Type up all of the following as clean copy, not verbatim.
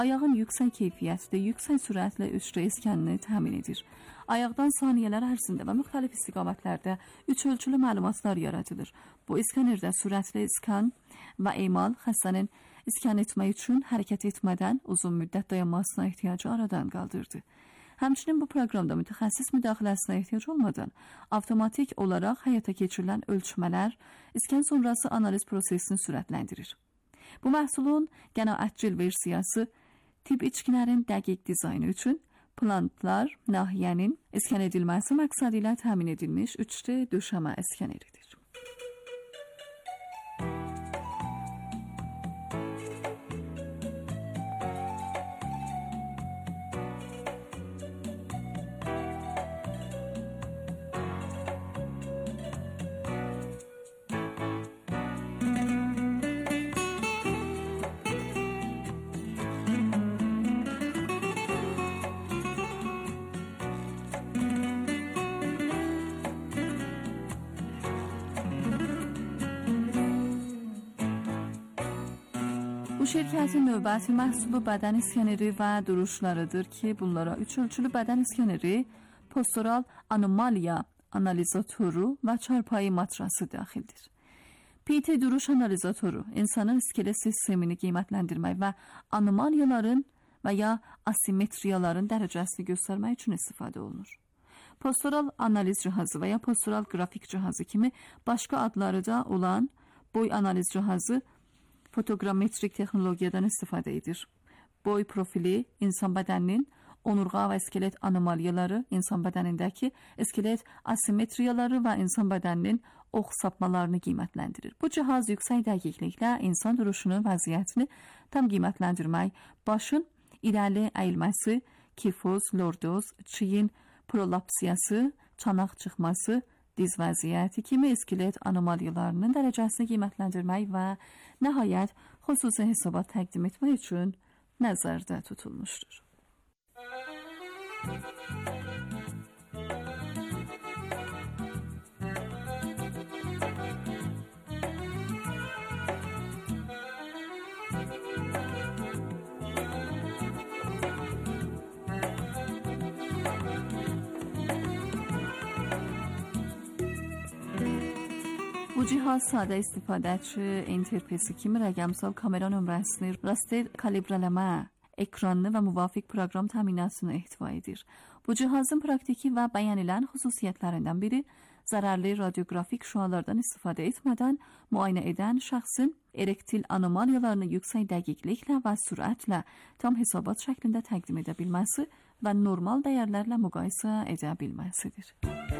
ayağın yüksək keyfiyyətli, yüksək sürətlə 3D skanını təmin edir. Ayaqdan saniyələr ərzində və müxtəlif istiqamətlərdə 3 ölçülü məlumatlar yaradılır. Bu skanerdə sürətli skan və emal xəstənin iskan etmək üçün hərəkət etmədən uzun müddət dayanmasına ehtiyacı aradan qaldırdı. Həmçinin bu proqramda mütəxəssis müdaxiləsinə ehtiyac olmadan avtomatik olaraq həyata keçirilən ölçmələr iskan sonrası analiz prosesini sürətləndirir. Bu məhsulun qənaətcil versiyası tibb içkilərin dəqiq dizaynı üçün plantlar nahiyənin iskan edilməsi məqsədi ilə təmin edilmiş 3D döşəmə skaneridir. Bu şirkətin növbəti məhsulu bədən skaneri və duruşlarıdır ki, bunlara 3 ölçülü bədən skaneri, postural anomaliya analizatoru və çarpayı matrası daxildir. PT duruş analizatoru insanın iskelet sistemini qiymətləndirmək və anomaliyaların və ya asimetriyaların dərəcəsini göstərmək üçün istifadə olunur. Postural analiz cihazı və ya postural qrafik cihazı kimi başqa adları da olan boy analiz cihazı fotoqrametrik texnologiyadan istifadə edir. Boy profili insan bədəninin onurğa və iskelet anomaliyaları, insan bədənindəki iskelet asimetriyaları və insan bədəninin ox sapmalarını qiymətləndirir. Bu cihaz yüksək dəqiqliklə insan duruşunu, vəziyyətini tam qiymətləndirmək, başın irəli əyilməsi, kifoz, lordoz, çiyin prolapsiyası, çanaq çıxması, diz vəziyyəti kimi iskelet anomaliyalarının dərəcəsini qiymətləndirmək və nəhayət xüsusi hesabat təqdim etmək üçün nəzərdə tutulmuşdur. Bu cihaz sadə istifadəçi interfeysi kimi rəqəmsal kamera nömrəsini, raster kalibrələmə ekranını və müvafiq proqram təminatını ehtiva edir. Bu cihazın praktiki və bəyənilən xüsusiyyətlərindən biri zərərli radioqrafik şüalardan istifadə etmədən müayinə edən şəxsin erektil anomaliyalarını yüksək dəqiqliklə və sürətlə tam hesabat şəklində təqdim edə bilməsi və normal dəyərlərlə müqayisə edə bilməsidir.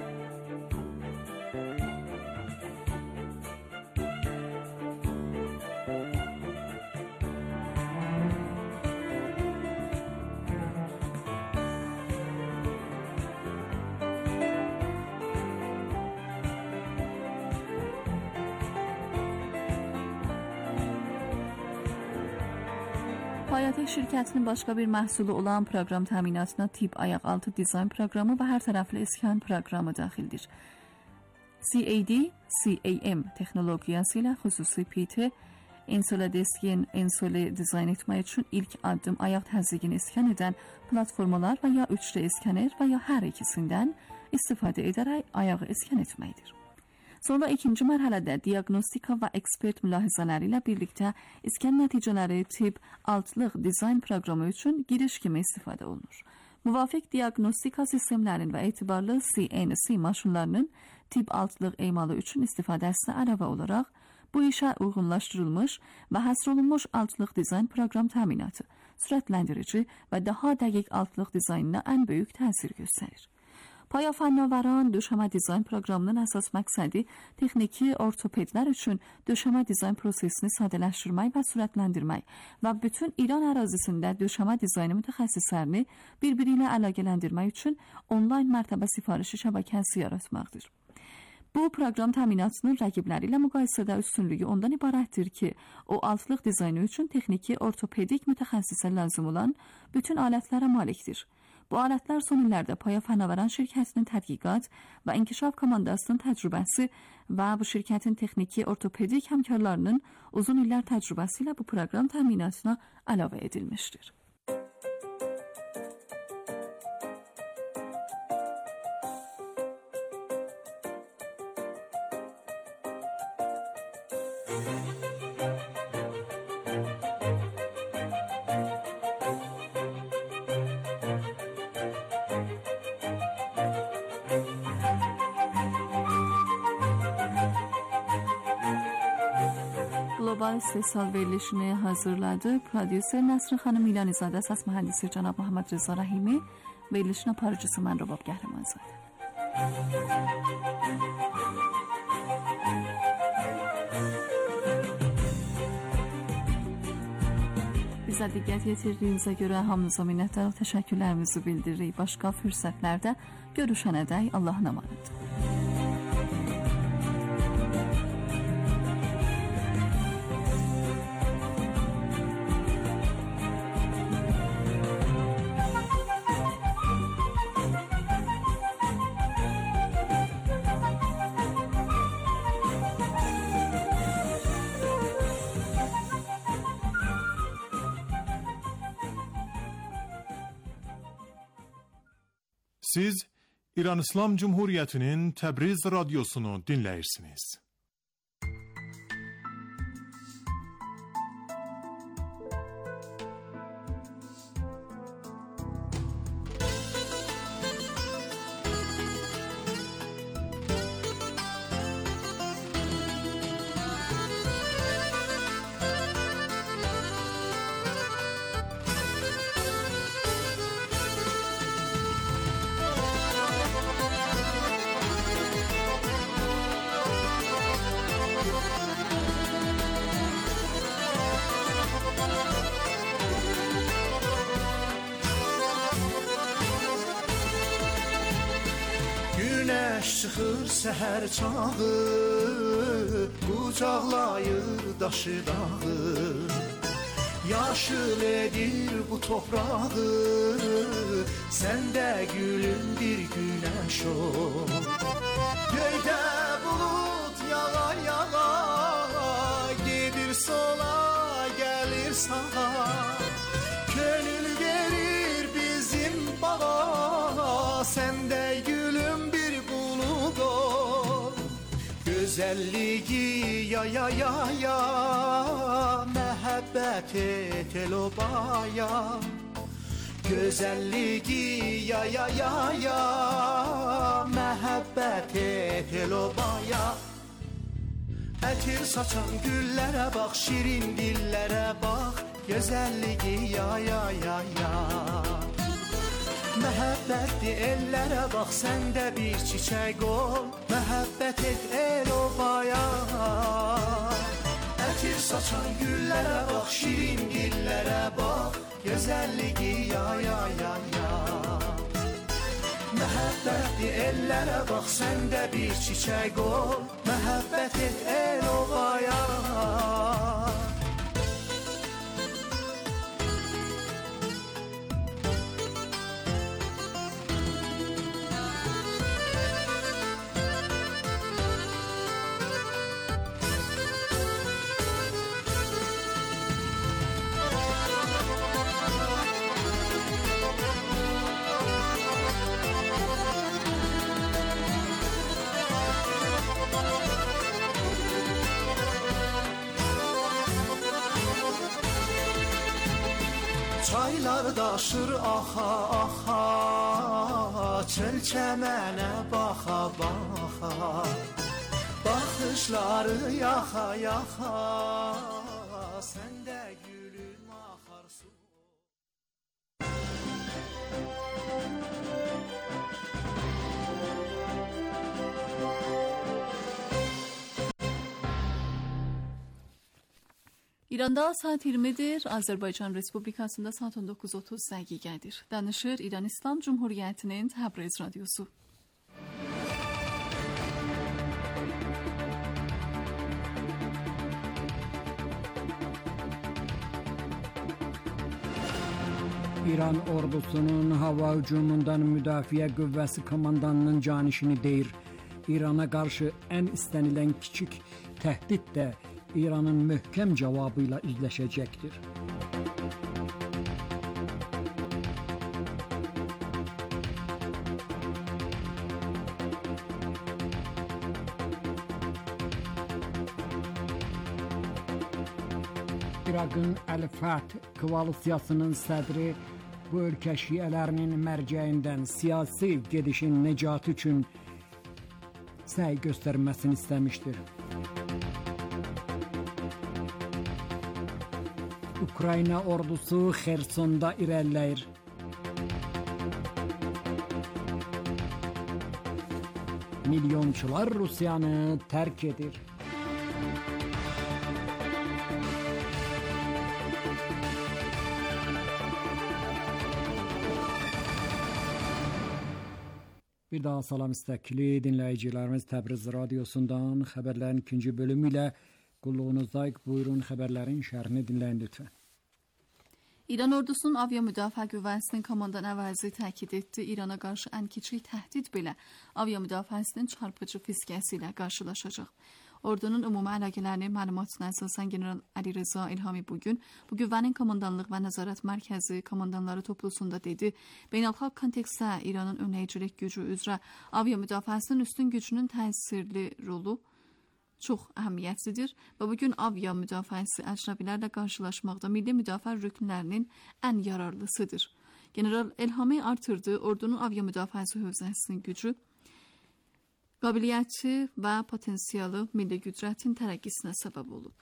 Payatek şirkətinin başqa bir məhsulu olan proqram təminatına tip ayaq altı dizayn proqramı və hər tərəfli iskan proqramı daxildir. CAD, CAM texnologiyası ilə xüsusi PT, insolideskin insoli dizayn etmək üçün ilk addım ayaq təzyiqini iskan edən platformalar və ya 3D iskaner və ya hər ikisindən istifadə edərək ayağı iskan etməkdir. Sonra ikinci mərhələdə diaqnostika və ekspert mülahizələri ilə birlikdə iskan nəticələri tip altlıq dizayn proqramı üçün giriş kimi istifadə olunur. Müvafiq diaqnostika sistemlərinin və etibarlı CNC maşınlarının tip altlıq emalı üçün istifadəsinə əlavə olaraq bu işə uyğunlaşdırılmış və həsr olunmuş altlıq dizayn proqram təminatı, sürətləndirici və daha dəqiq altlıq dizaynına ən böyük təsir göstərir. Paya fənnavəran döşəmə dizayn proqramının əsas məqsədi texniki ortopedlər üçün döşəmə dizayn prosesini sadələşdirmək və sürətləndirmək və bütün İran ərazisində döşəmə dizaynı mütəxəssislərini bir-biri ilə əlaqələndirmək üçün onlayn mərtəbə sifarişi şəbəkəsi yaratmaqdır. Bu proqram təminatının rəqibləri ilə müqayisədə üstünlüyü ondan ibarətdir ki, o altlıq dizaynı üçün texniki ortopedik mütəxəssisə lazım olan bütün alətlərə malikdir. Bu alətlər son illərdə Paya Fənnavəran şirkətinin tədqiqat və inkişaf komandasının təcrübəsi və bu şirkətin texniki ortopedik həmkarlarının uzun illər təcrübəsi ilə bu proqram təminatına əlavə edilmişdir. Global istehsal verilişini hazırladı. Prodüser Nasrin xanım İlanizadə, səs mühəndisi cənab Muhammed Reza Rahimi, verilişin aparıcısı mən Rəbab Qəhrəmanzadə. Bizə diqqət yetirdiyinizə görə hamınıza minnətdarıq, təşəkkürlərimizi bildiririk. Başqa fürsətlərdə görüşənədək Allahın əmanəti. Siz İran İslam Cumhuriyeti'nin Təbriz radyosunu dinleyirsiniz. Çıxır səhər çağı, qucaqlayır daşı dağı, yaşıl edir bu toprağı, səndə gülüm bir günəş ol. Göydə bulut yağa yağa, gedir sola, gəlir sağa, könül verir bizim bağa, səndə gülüm bir güzelliği ya ya ya ya, mehabbet et elobaya. Güzelliği ya ya ya ya, mehabbet et elobaya. Ətir saçan güllərə bax, şirin dillərə bax, güzelliği ya ya ya ya. Məhəbbətli ellərə bax, səndə bir çiçək ol, məhəbbət et el obaya. Ətir saçan güllərə bax, şirin dillərə bax, gözəlliyi ya ya ya ya. Məhəbbətli ellərə bax, səndə bir çiçək ol, məhəbbət et el obaya. Çaylar daşır axa axa, çöl çəmənə baxa baxa, baxışları yaxa yaxa, səndə gülüm axar su. İranda saat 20'dir. Azərbaycan Respublikasında saat 19:30 dəqiqədir. Danışır İran İslam Cumhuriyetinin Təbriz radyosu. İran ordusunun hava hücumundan müdafiə qüvvəsi komandanının canişini deyir. İrana qarşı ən istənilən kiçik təhdid də İranın möhkəm cavabıyla üzləşəcəkdir. İraqın Əl-Fət koalisiyasının sədri bu ölkə şiələrinin mərcəyindən siyasi gedişin necatı üçün səy göstərməsini istəmişdir. Ukrayna ordusu Xersonda irəliləyir. Milyonçular Rusiyanı tərk edir. Bir daha salam istəkli dinləyicilərimiz, Təbriz radiosundan xəbərlərin ikinci bölümü ilə qulluğunuzdayıq. Buyurun, xəbərlərin şərhini dinləyin lütfen. İran ordusunun avia müdafiə qüvvəsinin komandan əvəzi təkid etdi. İrana qarşı ən kiçik təhdid belə avia müdafiəsinin çarpıcı fiskiyəsi ilə qarşılaşacaq. Ordunun ümumi əlaqələrinin məlumatına əsasən General Ali Reza İlhami bugün bu qüvvənin komandanlıq və nəzarət mərkəzi komandanları toplusunda dedi. Beynəlxalq kontekstdə İranın önləyicilik gücü üzrə avia müdafiəsinin üstün gücünün təsirli rolu çox əhəmiyyətlidir və bugün avia müdafiəsi əcnəbilərlə qarşılaşmaqda milli müdafiə rüknlərinin ən yararlısıdır. General İlhami artırdı, ordunun avia müdafiəsi hövzəsinin gücü, qabiliyyəti və potensialı milli qüdrətin tərəqqisinə səbəb olub.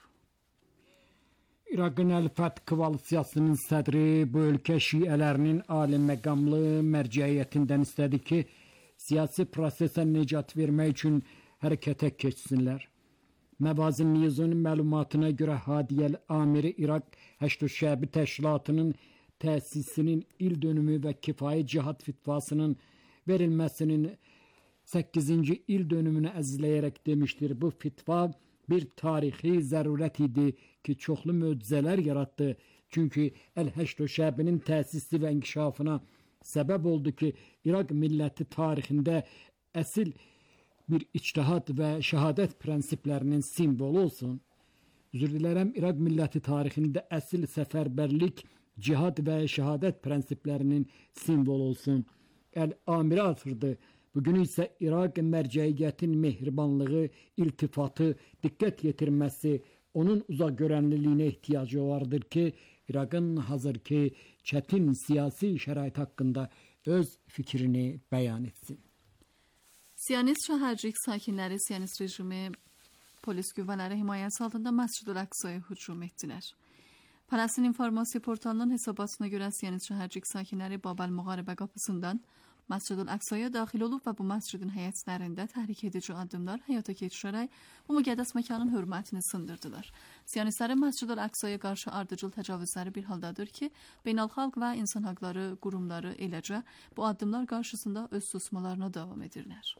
İraqın Əl-Fət koalisiyasının sədri bu ölkə şiələrinin ali məqamlı mərcəiyyətindən istədi ki, siyasi prosesə nicat vermək üçün hərəkətə keçsinlər. Məvazin News'un məlumatına görə Hadiyəl Amiri İraq Həşd Şəbi Təşkilatının təsisinin il dönümü və kifayət cihad fitvasının verilməsinin 8-ci il dönümünü əzizləyərək demişdir. Bu fitva bir tarixi zərurət idi ki, çoxlu möcüzələr yaratdı. Çünki Əl-Həşd Şəbinin təsisi və inkişafına səbəb oldu ki, İraq milləti tarixində əsil bir ictihad və şəhadət prinsiplərinin simvolu olsun. Üzr dilərəm, İraq milləti tarixində əsil səfərbərlik, cihad və şəhadət prinsiplərinin simvolu olsun. Əl-Amiri artırdı. Bugün isə İraq mərcəiyyətin mehribanlığı, iltifatı, diqqət yetirməsi, onun uzaq görənliliyinə ehtiyacı vardır ki, İraqın hazırki çətin siyasi şərait haqqında öz fikrini bəyan etsin. Siyonist şəhərcik sakinləri Siyonist rejimi polis qüvvələri himayəsi altında Məscid-ül Əqsaya hücum etdilər. Pələstin informasiya portalının hesabatına görə Siyonist şəhərcik sakinləri Babel Müharibə qapısından Məscid-ül Əqsaya daxil olub və bu məscidin həyətlərində təhrik edici addımlar həyata keçirərək bu müqəddəs məkanın hörmətini sındırdılar. Siyonistlərin Məscid-ül Əqsaya qarşı ardıcıl təcavüzləri bir haldadır ki, beynəlxalq və insan haqları qurumları eləcə bu addımlar qarşısında öz susmalarına davam edirlər.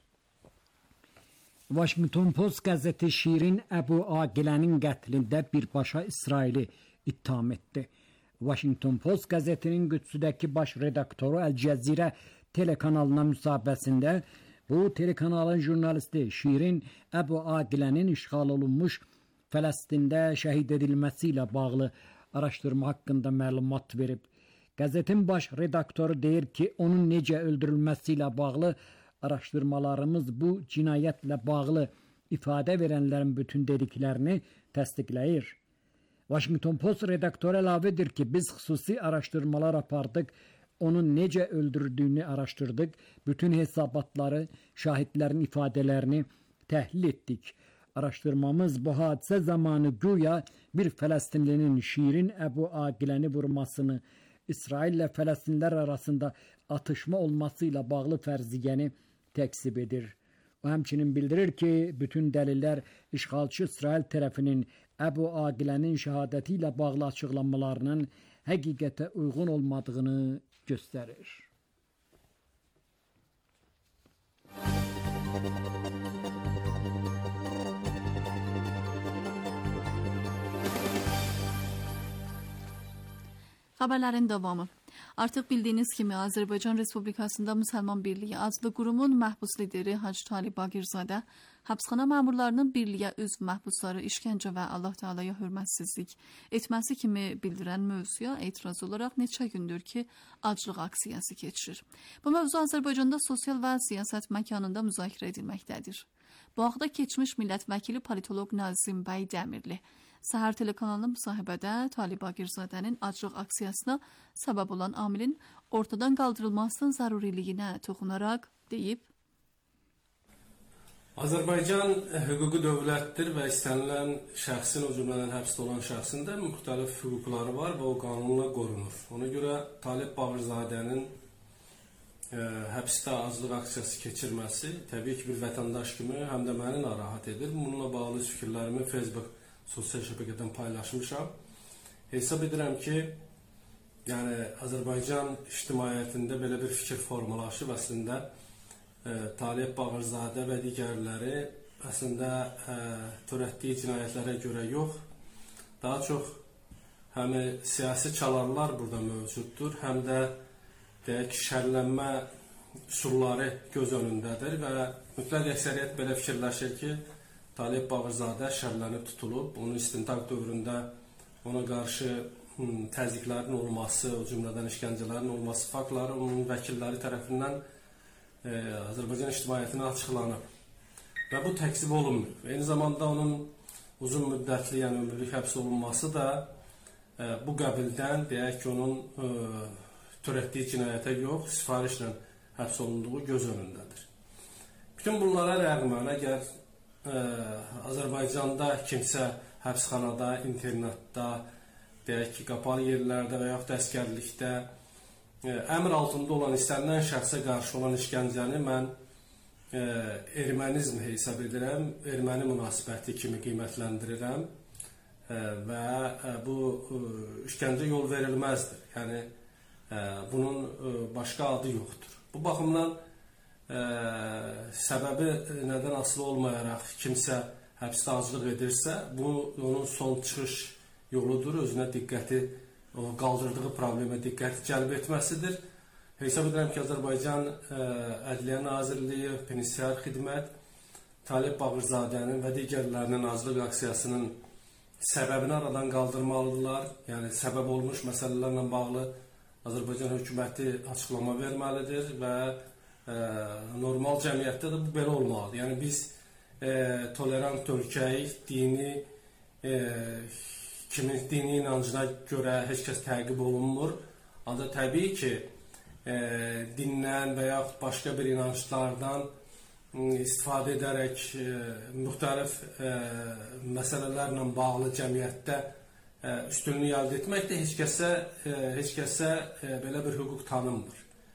Washington Post qəzeti Şirin Əbu Aqilənin qətlində birbaşa İsraili ittiham etdi. Washington Post qəzetinin Qüdsüdəki baş redaktoru Əl-Cəzirə telekanalına müsahibəsində bu telekanalın jurnalisti Şirin Əbu Aqilənin işğal olunmuş Fələstində şəhid edilməsi ilə bağlı araşdırma haqqında məlumat verib. Qəzetin baş redaktoru deyir ki, onun necə öldürülməsi ilə bağlı araşdırmalarımız bu cinayətlə bağlı ifadə verənlərin bütün dediklərini təsdiqləyir. Washington Post redaktoru əlavə edir ki, biz xüsusi araşdırmalar apardıq, onun necə öldürdüyünü araşdırdıq, bütün hesabatları, şahidlərin ifadələrini təhlil etdik. Araşdırmamız bu hadisə zamanı güya bir Fələstinlinin Şirin Əbu Aqiləni vurmasını, İsrail ilə Fələstinlər arasında atışma olması ilə bağlı fərziyyəni təksib edir. O həmçinin bildirir ki, bütün dəlillər işğalçı İsrail tərəfinin Əbu Aqilənin şəhadəti ilə bağlı açıqlamalarının həqiqətə uyğun olmadığını göstərir. Xəbərlərin davamı. Artıq bildiyiniz kimi Azərbaycan Respublikasında Müsəlman Birliyi adlı qurumun məhbus lideri Hacı Talib Bagirzadə həbsxana məmurlarının birliyə üzv məhbusları işgəncə və Allah Teala'ya hörmətsizlik etməsi kimi bildirən mövzuya etiraz olaraq neçə gündür ki, aclıq aksiyası keçirir. Bu mövzu Azərbaycanda sosial və siyasət məkanında müzakirə edilməkdədir. Bu haqda keçmiş millət vəkili politoloq Nazim bəy Dəmirli Səhər telekanalının müsahibədə Talib Bagirzadənin aclıq aksiyasına səbəb olan amilin ortadan qaldırılmasının zəruriliyinə toxunaraq deyib: Azərbaycan hüquqi dövlətdir və istənilən şəxsin, o cümlədən həbsdə olan şəxsin də müxtəlif hüquqları var və o qanunla qorunur. Ona görə Talib Bağırzadənin həbsdə azlıq aksiyası keçirməsi təbii ki, bir vətəndaş kimi həm də məni narahat edir. Bununla bağlı fikirlərimi Facebook sosial şəbəkədən paylaşmışam. Hesab edirəm ki, yəni Azərbaycan ictimaiyyətində belə bir fikir formalaşıb əslində Talib Bağırzadə və digərləri əslində törətdiyi cinayətlərə görə yox, daha çox həm siyasi çalarlar burada mövcuddur, həm də deyək ki, şərlənmə üsulları göz önündədir və mütləq əksəriyyət belə fikirləşir ki, Talib Bağırzadə şərlənib tutulub, onun istintaq dövründə ona qarşı təzyiqlərin olması, o cümlədən işgəncələrin olması faktları onun vəkilləri tərəfindən Azərbaycan ictimaiyyətinə açıqlanıb və bu təkzib olunmuyor. Eyni zamanda onun uzun müddətli, yəni ömürlük həbs olunması da bu qəbildən, deyək ki, onun törətdiyi cinayətə yox, sifarişlə həbs olunduğu göz önündədir. Bütün bunlara rəğmən, əgər Azərbaycanda kimsə həbsxanada, internatda, deyək ki, qapalı yerlərdə və yaxud əsgərlikdə əmr altında olan istənilən şəxsə qarşı olan işgəncəni mən ermənizm hesab edirəm, erməni münasibəti kimi qiymətləndirirəm və bu işgəncə yol verilməzdir. Yəni, bunun başqa adı yoxdur. Bu baxımdan səbəbi nədən asılı olmayaraq kimsə həbsdə aclıq edirsə, bu onun son çıxış yoludur, özünə diqqəti, o qaldırdığı problemə diqqəti cəlb etməsidir. Hesab edirəm ki, Azərbaycan Ədliyyə Nazirliyi, Penitensiar Xidmət, Talib Bağırzadənin və digərlərinin azlıq aksiyasının səbəbini aradan qaldırmalıdırlar. Yəni, səbəb olmuş məsələlərlə bağlı Azərbaycan hökuməti açıqlama verməlidir və normal cəmiyyətdə də bu belə olmalıdır. Yəni, biz tolerant ölkəyik, kimin dini inancına görə heç kəs təqib olunmur. Ancaq təbii ki, dindən və yaxud başqa bir inanclardan istifadə edərək müxtəlif məsələlərlə bağlı cəmiyyətdə üstünlük əldə etmək də heç kəsə belə bir hüquq tanınmır.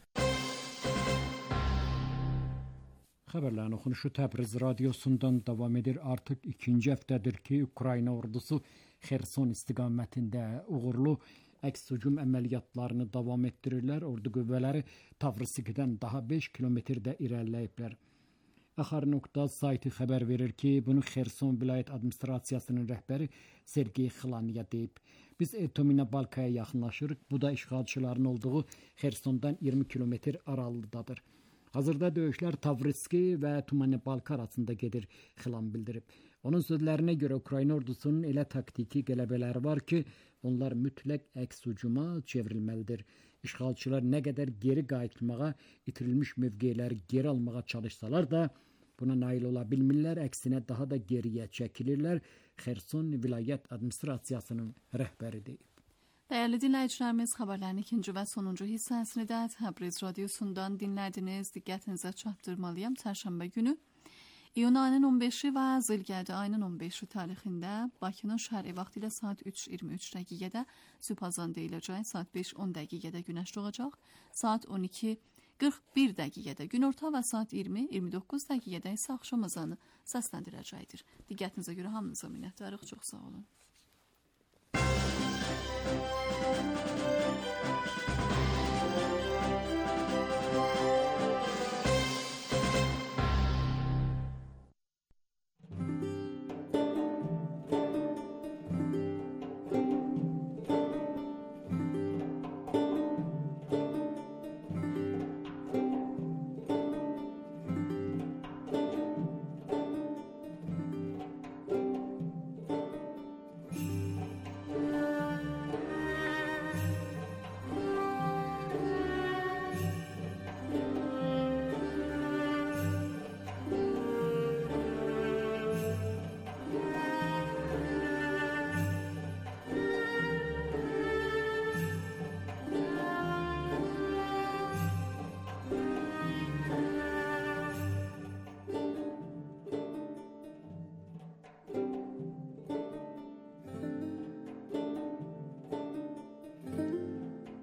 Xəbərlərin oxunuşu Təbriz radiosundan davam edir. Artıq ikinci həftədir ki, Ukrayna ordusu Xerson istiqamətində uğurlu əks-hücum əməliyyatlarını davam etdirirlər. Ordu qüvvələri Tavriskidən daha 5 kilometrdə irəliləyiblər. Axar.az sayti xəbər verir ki, bunu Xerson vilayət administrasiyasının rəhbəri Sergey Xlanya deyib. Biz Tomina Balkaya yaxınlaşırıq. Bu da işğalçıların olduğu Xersondan 20 kilometr aralıdadır. Hazırda döyüşlər Tavriski və Tumani-Balka arasında gedir, Xlan bildirib. Onun sözlərinə görə Ukrayna ordusunun elə taktiki qələbələri var ki, onlar mütləq əks-hücuma çevrilməlidir. İşğalçılar nə qədər geri qayıtmağa, itirilmiş mövqeləri geri almağa çalışsalar da buna nail ola bilmirlər, əksinə daha da geriyə çəkilirlər. Xerson vilayət administrasiyasının rəhbəri deyib. Değerli dinləyicilərimiz, xəbərlərin ikinci və sonuncu hissəsini də Təbriz radiosundan dinlədiniz. Diqqətinizə çatdırmalıyam. Çərşənbə günü iyun ayının 15-i və Zilqədə ayının 15-i tarixində Bakının şəhəri vaxtı ilə saat 3:23 dəqiqədə sübh azan deyiləcək, saat 5:10 dəqiqədə günəş doğacaq, saat 12:41 dəqiqədə günorta və saat 20:29 dəqiqədə isə axşam azanı səsləndirəcəkdir. Diqqətinizə görə hamınıza minnətdarıq. Çox sağ olun.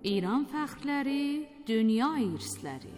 İran fəxrləri, dünya irsləri.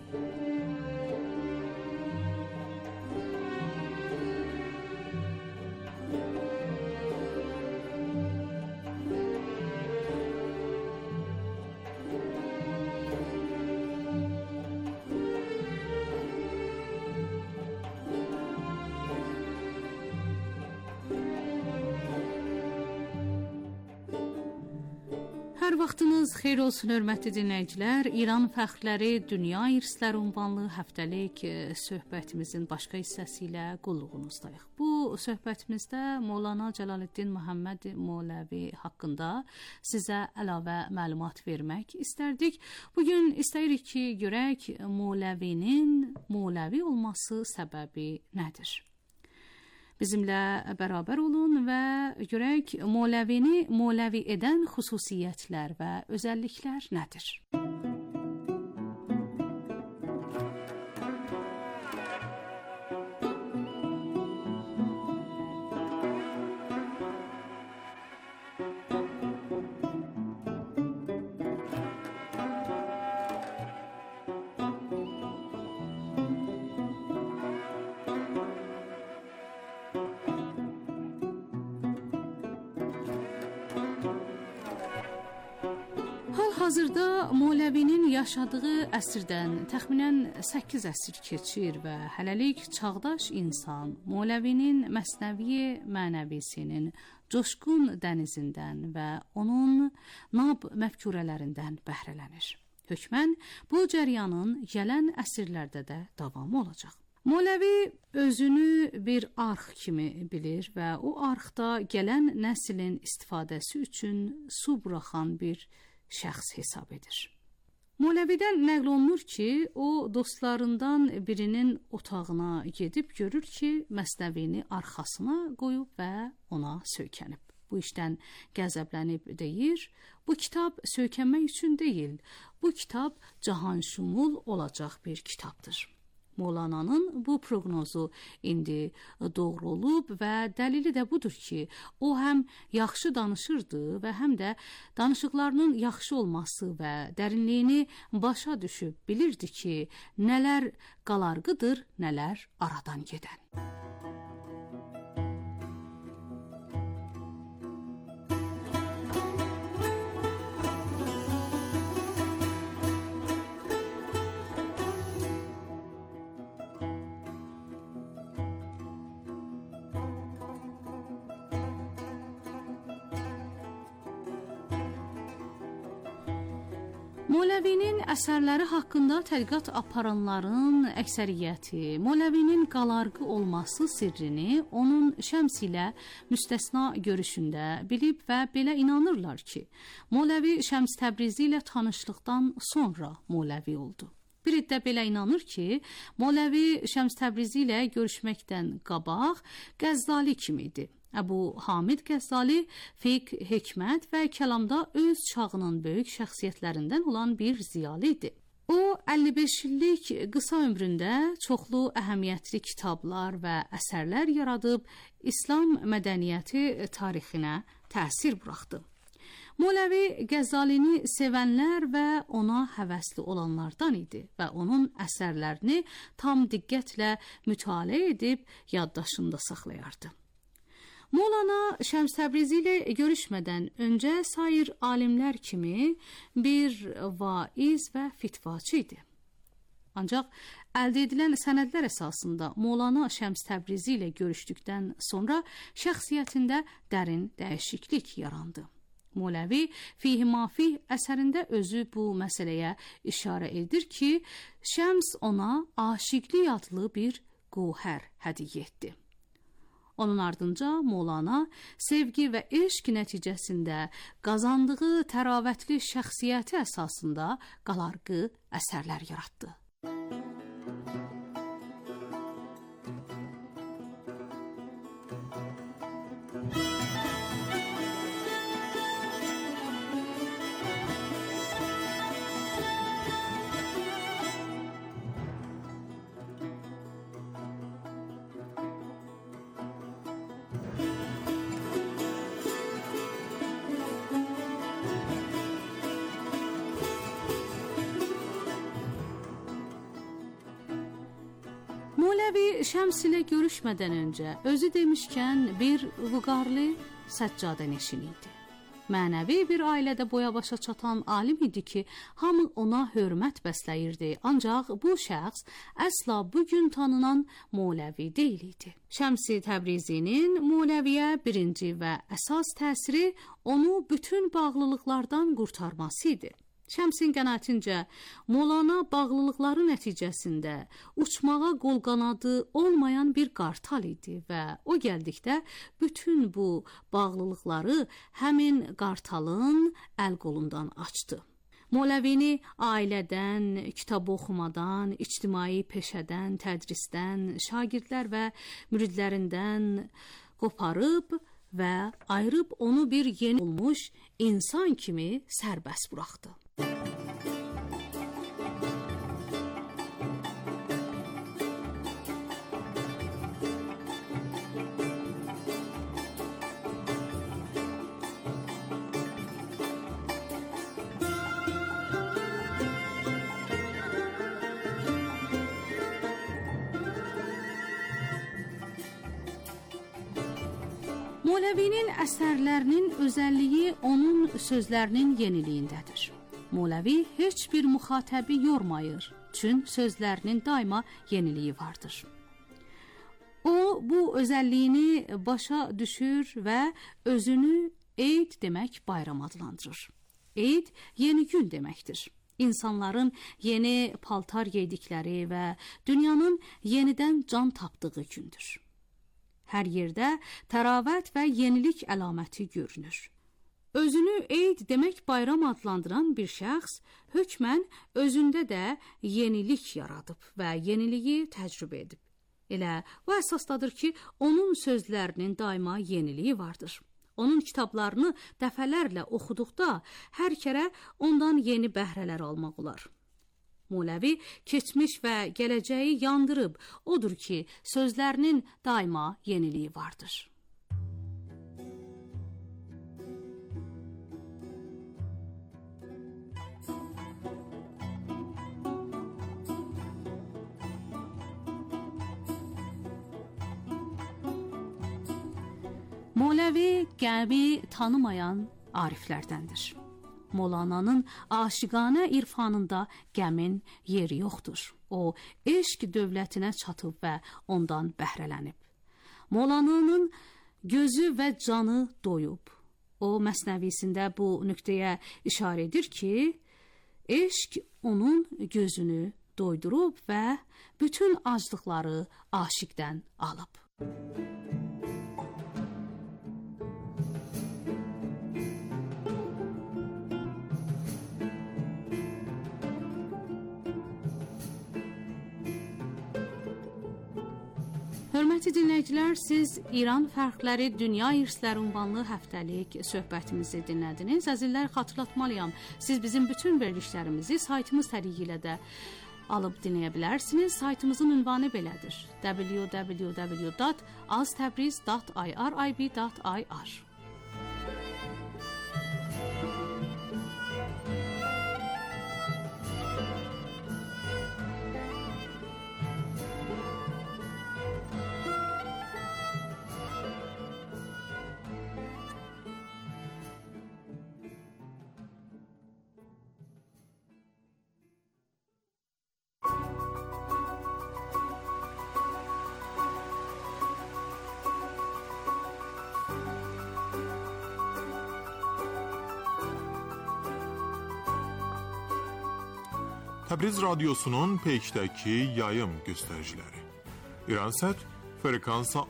Hər vaxtınız xeyir olsun, hörmətli dinləyicilər. İran fəxrləri, dünya irsləri ünvanlı həftəlik söhbətimizin başqa hissəsi ilə qulluğunuzdayıq. Bu söhbətimizdə Mövlana Cəlaləddin Məhəmməd Mövləvi haqqında sizə əlavə məlumat vermək istərdik. Bugün istəyirik ki, görək Mövləvinin Mövləvi olması səbəbi nədir? Bizimlə bərabər olun və görək Mövləvini Mövləvi edən xüsusiyyətlər və özəlliklər nədir? Hal-hazırda Mövləvinin yaşadığı əsrdən təxminən 8 əsr keçir və hələlik çağdaş insan Mövləvinin məsnəvi mənəvisinin coşqun dənizindən və onun nab məfkurələrindən bəhrələnir. Hökmən bu cəryanın gələn əsrlərdə də davamı olacaq. Mövləvi özünü bir arx kimi bilir və o arxda gələn nəslin istifadəsi üçün su buraxan bir şəxs hesab edir. Mövləvidən nəql olunur ki, o dostlarından birinin otağına gedib görür ki, məsnəvini arxasına qoyub və ona söykənib. Bu işdən qəzəblənib deyir, bu kitab söykənmək üçün deyil, bu kitab cahanşumul olacaq bir kitabdır. Mövlananın bu proqnozu indi doğru olub və dəlili də budur ki, o həm yaxşı danışırdı və həm də danışıqlarının yaxşı olması və dərinliyini başa düşüb bilirdi ki, nələr qalarqıdır, nələr aradan gedən. Mövləvinin əsərləri haqqında tədqiqat aparanların əksəriyyəti Mövləvinin qalarqı olması sirrini onun Şəms ilə müstəsna görüşündə bilib və belə inanırlar ki, Mövləvi Şəms Təbrizi ilə tanışlıqdan sonra Mövləvi oldu. Bir iddə belə inanır ki, Mövləvi Şəms Təbrizi ilə görüşməkdən qabaq Qəzzali kimi idi. Əbu Hamid Qəzzali fiqh, hikmət və kəlamda öz çağının böyük şəxsiyyətlərindən olan bir ziyalı idi. O, 55 illik qısa ömründə çoxlu əhəmiyyətli kitablar və əsərlər yaradıb İslam mədəniyyəti tarixinə təsir buraxdı. Mövləvi Qəzzalini sevənlər və ona həvəsli olanlardan idi və onun əsərlərini tam diqqətlə mütaliə edib yaddaşında saxlayardı. Mövlana Şəms Təbrizi ilə görüşmədən öncə sair alimlər kimi bir vaiz və fitvaçı idi. Ancaq əldə edilən sənədlər əsasında Mövlana Şəms Təbrizi ilə görüşdükdən sonra şəxsiyyətində dərin dəyişiklik yarandı. Mövləvi Fihi-Mafih əsərində özü bu məsələyə işarə edir ki, Şəms ona aşiqlik adlı bir qovhər hədiyyə etdi. Onun ardınca Mövlana sevgi və eşq nəticəsində qazandığı təravətli şəxsiyyəti əsasında qalarqı əsərlər yaratdı. Moləvi Şəms ilə görüşmədən öncə özü demişkən bir vüqarlı səccadə neşini idi. Mənəvi bir ailədə boya-başa çatan alim idi ki, hamı ona hörmət bəsləyirdi. Ancaq bu şəxs əsla bugün tanınan Moləvi deyil idi. Şəms-i Təbrizinin Moləviyə birinci və əsas təsiri onu bütün bağlılıqlardan qurtarması idi. Şəmsin qənaətincə, Molana bağlılıqları nəticəsində uçmağa qol-qanadı olmayan bir qartal idi və o gəldikdə bütün bu bağlılıqları həmin qartalın əl-qolundan açdı. Moləvini ailədən, kitab oxumadan, ictimai peşədən, tədrisdən, şagirdlər və müridlərindən qoparıb və ayırıb onu bir yeni olmuş insan kimi sərbəst buraxdı. Moləvinin əsərlərinin özəlliyi onun sözlərinin yeniliyindədir. Moləvi heç bir müxatəbi yormayır, çünki sözlərinin daima yeniliyi vardır. O, bu özəlliyini başa düşür və özünü Eid demək bayram adlandırır. Eid yeni gün deməkdir. İnsanların yeni paltar giydikləri və dünyanın yenidən can tapdığı gündür. Hər yerdə təravət və yenilik əlaməti görünür. Özünü Eid demək bayram adlandıran bir şəxs hökmən özündə də yenilik yaradıb və yeniliyi təcrübə edib. Elə bu əsasdadır ki, onun sözlərinin daima yeniliyi vardır. Onun kitablarını dəfələrlə oxuduqda hər kərə ondan yeni bəhrələr almaq olar. Moləvi keçmiş və gələcəyi yandırıb, odur ki, sözlərinin daima yeniliyi vardır. Moləvi qəbi tanımayan ariflərdəndir. Molananın aşiqanə irfanında qəmin yeri yoxdur. O, eşq dövlətinə çatıb və ondan bəhrələnib. Molananın gözü və canı doyub. O, məsnəvisində bu nöqtəyə işarə edir ki, eşq onun gözünü doydurub və bütün aclıqları aşiqdən alıb. Hörmətli dinləyicilər, siz İran fərqləri dünya irsləri ünvanlı həftəlik söhbətimizi dinlədiniz. Əzizlər, xatırlatmalıyam, siz bizim bütün verilişlərimizi saytımız təriqi də alıb dinləyə bilərsiniz. Saytımızın ünvanı belədir: www.aztabriz.irib.ir. Təbriz radyosunun peykdəki yayım göstəriciləri. İransat frekansa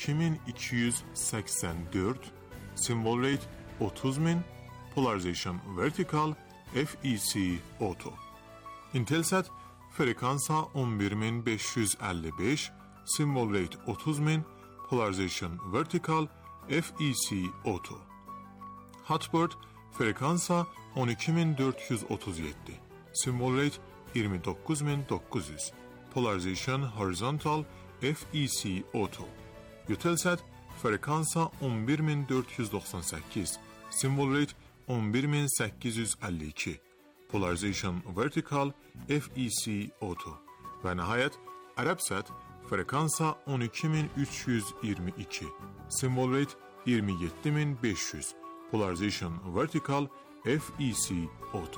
12284, symbol rate 30000, polarization vertical, FEC auto. Intelsat frekansa 11555, symbol rate 30000, polarization vertical, FEC auto. Hotbird frekansa 12437, symbol rate 29900, polarization horizontal, FEC auto. Eutelsat frekansa 11498, symbol rate 11852, polarization vertical, FEC auto. Və nəhayət Arabsat Frekansa 12322. Symbol rate 27500. Polarization vertical FEC auto.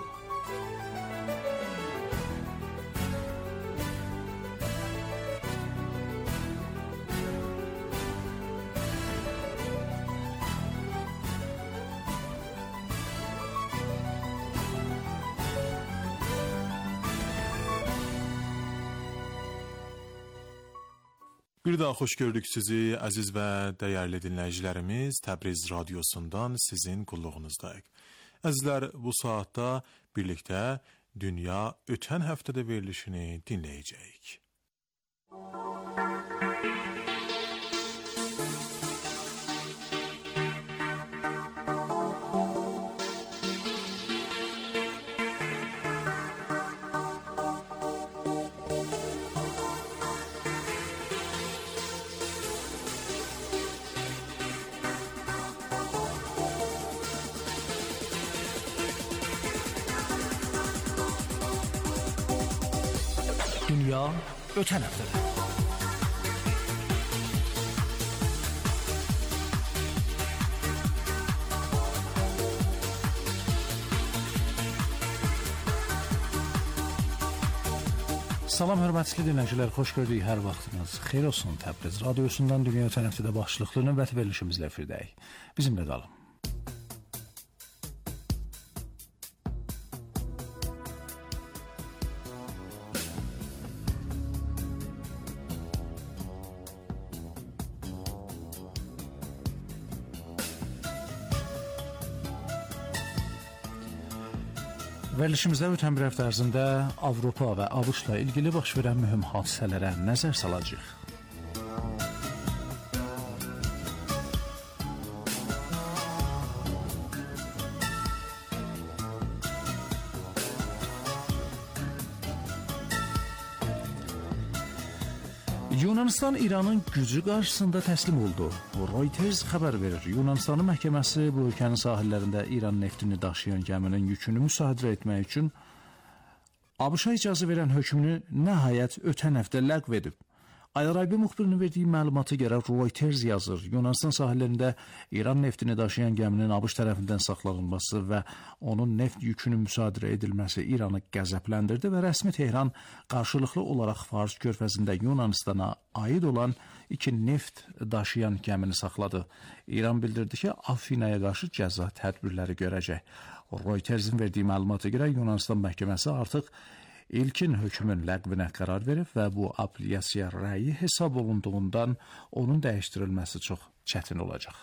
Bir daha hoş gördük sizi aziz ve değerli dinleyicilerimiz. Təbriz Radyosu'ndan sizin kulluğunuzdayıq. Əzizlər, bu saatda birlikte Dünya Ötən Həftədə verilişini dinleyeceğiz. Dünya Ötən Həftədə. Salam hörmətli dinləyicilər, xoş gördük hər vaxtınız. Xeyir olsun. Təbriz Radyosu'ndan Dünya Ötən Həftədə başlıqlı növbəti verilişimizlə firdəyik. Bizimlə qalın. Verilişimizdə ötən bir həftə ərzində Avropa və ABŞ-la ilgili baş verən mühüm hadisələrə nəzər salacağıq. Yunanistan İranın gücü qarşısında təslim oldu. Reuters xəbər verir. Yunanistanın məhkəməsi bu ölkənin sahillərində İran neftini daşıyan gəminin yükünü müsadirə etmək üçün ABŞ-a icazə verən hökmünü nəhayət ötən həftə ləğv edib. Ayrabi müxbirinin verdiyi məlumata görə Reuters yazır. Yunanistan sahillərində İran neftini daşıyan gəminin ABŞ tərəfindən saxlanılması və onun neft yükünün müsadirə edilməsi İranı qəzəbləndirdi və rəsmi Tehran qarşılıqlı olaraq Fars körfəzində Yunanistana aid olan 2 neft daşıyan gəmini saxladı. İran bildirdi ki, Afinaya qarşı cəza tədbirləri görəcək. Reutersin verdiyi məlumata görə Yunanistan məhkəməsi artıq İlkin hökmün ləğvinə qərar verib və bu apellyasiya rəyi hesab olunduğundan onun dəyişdirilməsi çox çətin olacaq.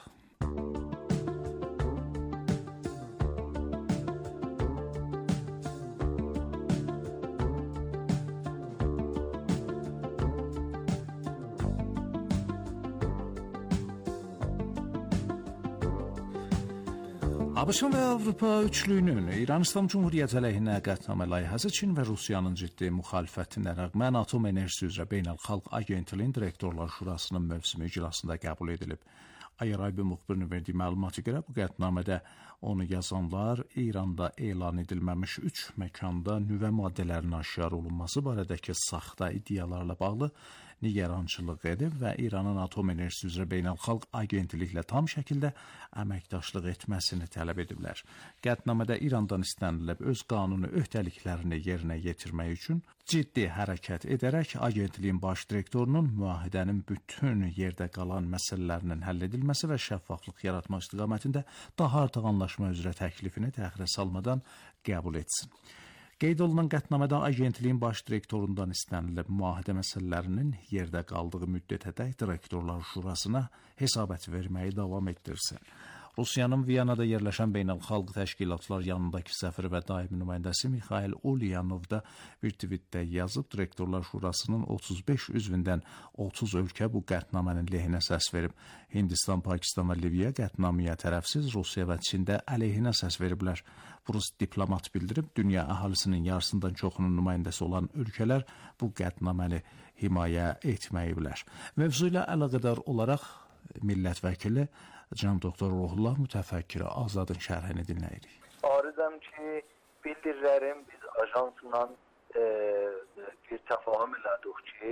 ABŞ və Avropa üçlüyünün İran İslam Cumhuriyyəti əleyhinə qətnamə layihəsi Çin və Rusiyanın ciddi müxalifətinə rəğmən Atom Enerjisi üzrə Beynəlxalq Agentliyin Direktorlar Şurasının mövsümü iclasında qəbul edilib. Ayrabi müxbirinin verdiyi məlumata görə bu qətnamədə onu yazanlar İranda elan edilməmiş 3 məkanda nüvə maddələrinin aşkar olunması barədəki saxta iddialarla bağlı nigarançılıq edib və İranın Atom Enerjisi üzrə Beynəlxalq Agentliklə tam şəkildə əməkdaşlıq etməsini tələb ediblər. Qətnamədə İrandan istənilib öz qanuni öhdəliklərini yerinə yetirmək üçün ciddi hərəkət edərək agentliyin baş direktorunun müahidənin bütün yerdə qalan məsələlərinin həll edilməsi və şəffaflıq yaratmaq istiqamətində daha artıq anlaşma üzrə təklifini təxirə salmadan qəbul etsin. Qeyd olunan qətnamədə agentliyin baş direktorundan istənilib müahidə məsələlərinin yerdə qaldığı müddətədək direktorlar şurasına hesabat verməyi davam etdirsin. Rusiyanın Viyanada yerləşən beynəlxalq təşkilatlar yanındakı səfiri və daimi nümayəndəsi Mikhail Ulyanov da bir tweetdə yazıb, direktorlar şurasının 35 üzvündən 30 ölkə bu qətnamənin lehinə səs verib. Hindistan, Pakistan və Liviya qətnaməyə tərəfsiz, Rusiya və Çində əleyhinə səs veriblər. Rus diplomat bildirib, dünya əhalisinin yarısından çoxunun nümayəndəsi olan ölkələr bu qətnaməni himayə etməyiblər. Mövzu ilə əlaqədar olaraq millət vəkili Cənab Doktor Ruhullah Mütəfəkkiri Azadın şərhini dinləyirik. Arızam ki, bildirirəm biz ajansla bir təfahüm elədik ki,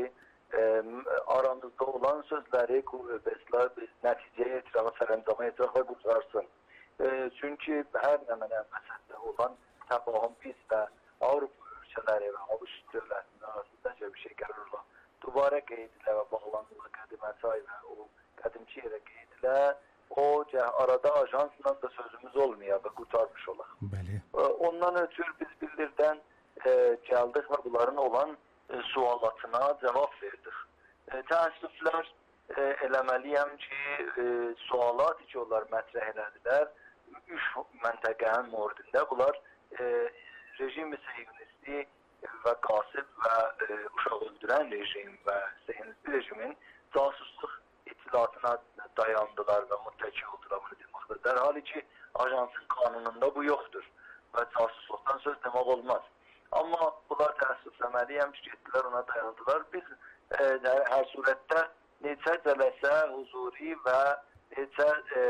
aramızda olan sözləri nəticəyə etiraz, sərəncama etirazla qurtarsın. Çünki hər nə məsələdə olan təbahım biz və Avropa ölkələri və ABŞ dövlətinin arasında bir şey qərarla dubara qeydilə və bağlandığı qədimətay və o qədimki yerə qeydilə o arada ajansla da sözümüz olmaya və qurtarmış olaq. Ondan ötürü biz bildirdən gəldik və bunların olan sualatına cavab verdik. Təəssüflər eləməliyəm ki, sualat ki, onlar mətrəh elədilər. 3 məntəqənin moridində bunlar rejim siyonisti və qasib və uşaq öldürən rejim və siyonisti rejimin casusluq itilatına dayandılar və müttəki oldular bunu deməkdir. Dərhali ki, ajansın qanununda bu yoxdur və casusluqdan söz demək olmaz. Amma bunlar təəssüfləməliyəm ki, getdilər ona dayandılar. Biz hər surətdə neçə cələsə huzuri və neçə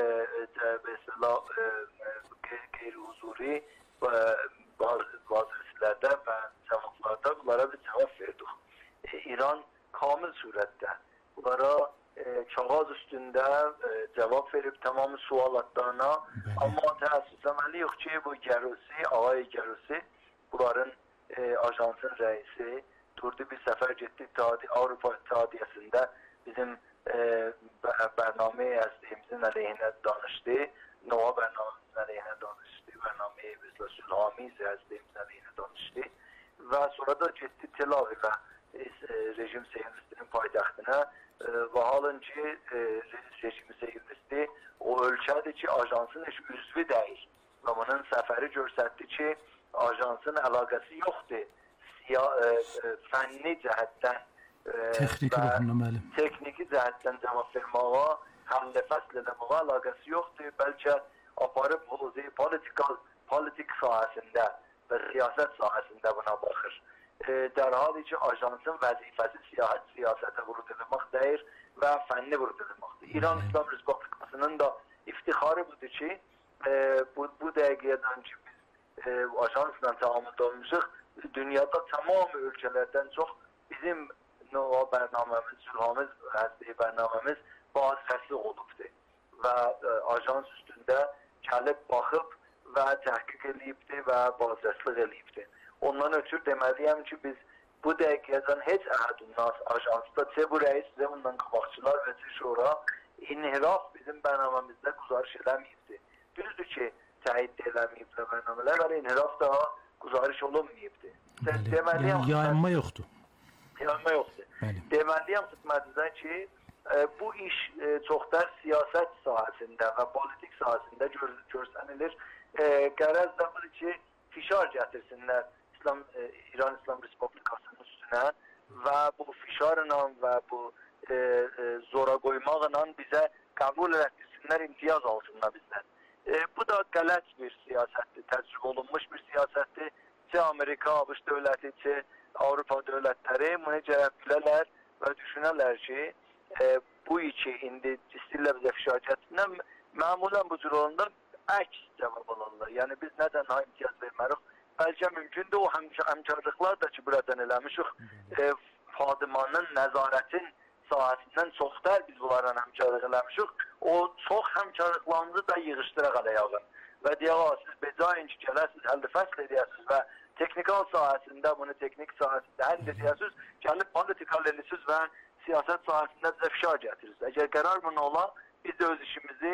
qeyri-huzuri vazifələrdə və cavablarda bunlara bir cavab verdik. İran kamil surətdə bunlara kağız üstündə cavab verib tamamı sualatlarına. Amma təəssüfləməliyik ki, bu Gərusi, ağay Gərusi bunların ajansın rəisi durdu bir səfər getdi Avropa İttihadiyyəsində bizim bərnamə əsliyimizin əleyhinə danışdı. Nova bərnaməsinin əleyhinə danışdı. Bərnaməyə bizlə sülhamiz əsliyimizin əleyhinə danışdı. Və sonra da getdi Tel Avivə rejim siyonistinin paytaxtına və halın ki rejim siyonisti o ölkədir ki ajansın heç üzvü deyil. Və bunun səfəri göstərdi ki ajansın əlaqəsi yoxdur. Fənni cəhətdən texniki cəhətdən cavab verməyə, həmlə fəsl eləməyə əlaqəsi yoxdur. Bəlkə aparıb politik sahəsində və siyasət sahəsində buna baxır. Dərhali ki, ajansın vəzifəsi siyasətə vurud edilmək deyir və fənni vurud edilməkdir. İran İslam Respublikasının da iftixarı budur ki, bu dəqiqədən ki, biz ajansla təamüldə olmuşuq, dünyada tamam ölkələrdən çox bizim Nova bərnaməmiz, sülhamiz həzli bərnaməmiz vazifəsi olubdur və ajans üstündə gəlib baxıb və təhqiq eləyibdir və vazifəsiz eləyibdir. Ondan ötürü deməliyəm ki, biz bu dəqiqədən heç əhədunnas ajansda bu rəis və bundan qabaqçılar və şura inhiraf bizim bərnaməmizdə quzarış eləməyibdir. Düzdür ki, təyid eləməyibdir bərnamələr və inhiraf daha quzarış olunmayıbdır. Yayınma yoxdur. Yayınma yoxdur. Deməliyəm xidmətinizə ki, bu iş çoxdan siyasət sahəsində və politik sahəsində görsənilir. Qərəz də budur ki, fişar gətirsinlər İran İslam Respublikasının üstünə və bu fişarla və bu zora qoymaqla bizə qəbul etsinlər, imtiyaz alsınlar bizdən. Bu da qələt bir siyasətdir, təcrübə olunmuş bir siyasətdir. Amerika, ABŞ dövləti, Avropa dövlətləri bunu cərəb bilərlər və düşünərlər ki, bu iki indi istəyirlər bizə fişar gətirsinlər. Məmulən bu cür olanda əks cavab alırlar. Yəni biz nədən imtiyaz vermərik? Bəlkə mümkündür o həmkarlıqlar da ki, buradan eləmişik. Fadimanın nəzarətin sahəsindən çoxlar biz bunlarla həmkarlıq eləmişik. O çox həmkarlıqlarımızı da yığışdıraq ələyağın. Və deyək, siz becayin ki, gələsiniz, həldə fəsl edəsiniz və texnikal sahəsində, bunu texnik sahəsində həll edəsiniz, gəlib politikal eləsiniz və siyasət sahəsində bizə fişar gətirirsiniz. Əgər qərar bunu ola, biz də öz işimizi